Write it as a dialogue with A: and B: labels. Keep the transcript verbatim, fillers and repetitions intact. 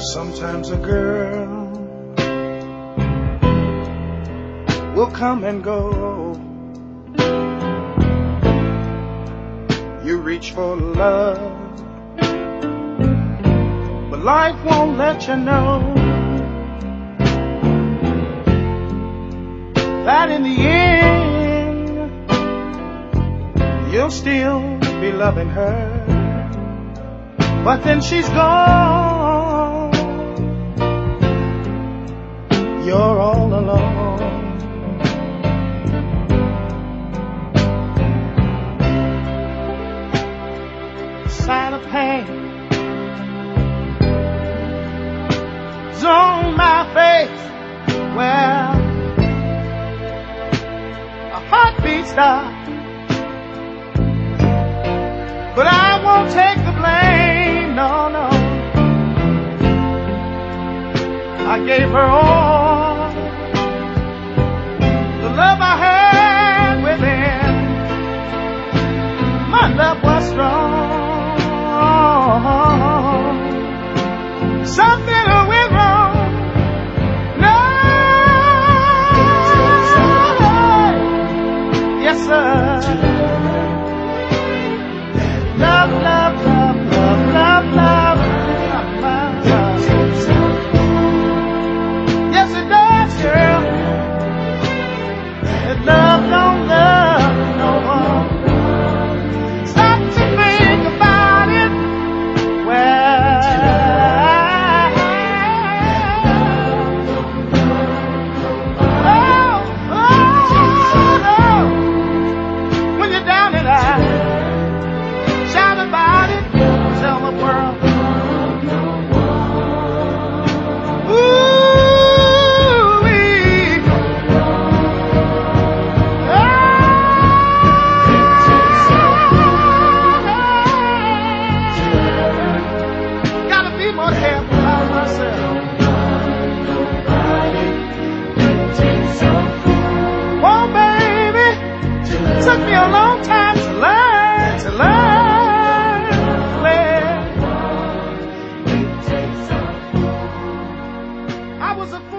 A: Sometimes a girl will come and go. You reach for love, but life won't let you know that in the end you'll still be loving her. But then she's gone, you're all alone. Sign of pain is on my face, well, a heartbeat stopped, but I won't take the blame, no, no. I gave her all the love I had within. My love was strong. Something went wrong. No, yes sir. Love, love, love, love, love, love, love, love. Yes it does, girl. That love don't love no one. Stop to think about it. Well, oh, oh, oh. When you're down and out, shout about it, tell the world. Ooh-wee. Oh, gotta be more careful about myself. Oh, baby, took me a long time to learn, to learn. Well, I was a